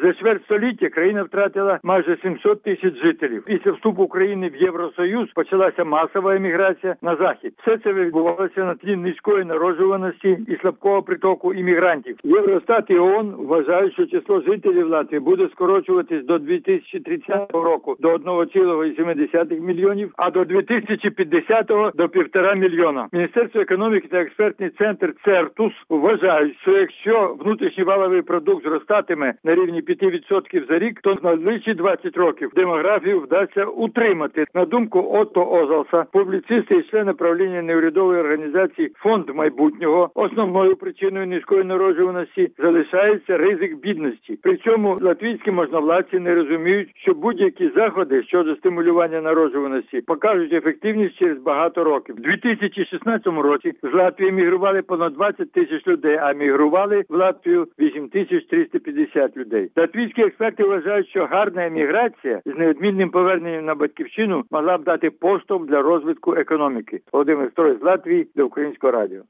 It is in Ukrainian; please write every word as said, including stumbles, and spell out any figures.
За чверть століття країна втратила майже сімсот тисяч жителів. Після вступу України в Євросоюз почалася масова еміграція на захід. Все це відбувалося на тлі низької народжуваності і слабкого притоку іммігрантів. Євростат і ООН вважають, що число жителів Латвії буде скорочуватись до дві тисячі тридцятого року до одного цілого сім десятих мільйонів, а до дві тисячі п'ятдесятого до півтора мільйона. Міністерство економіки та експертний центр Цертус вважають, що якщо внутрішній валовий продукт зростатиме на рівні п'ять відсотків за рік, то на найближчі двадцять років демографію вдасться утримати. На думку Отто Озалса, публіциста і члена правління неурядової організації «Фонд майбутнього», основною причиною низької народжуваності залишається ризик бідності. При цьому латвійські можновладці не розуміють, що будь-які заходи щодо стимулювання народжуваності покажуть ефективність через багато років. У дві тисячі шістнадцятому році з Латвії мігрували понад двадцять тисяч людей, а мігрували в Латвію вісім тисяч триста п'ятдесят людей. Латвійські експерти вважають, що гарна еміграція з неодмінним поверненням на батьківщину могла б дати поштовх для розвитку економіки. Володимир Строй з Латвії для Українського радіо.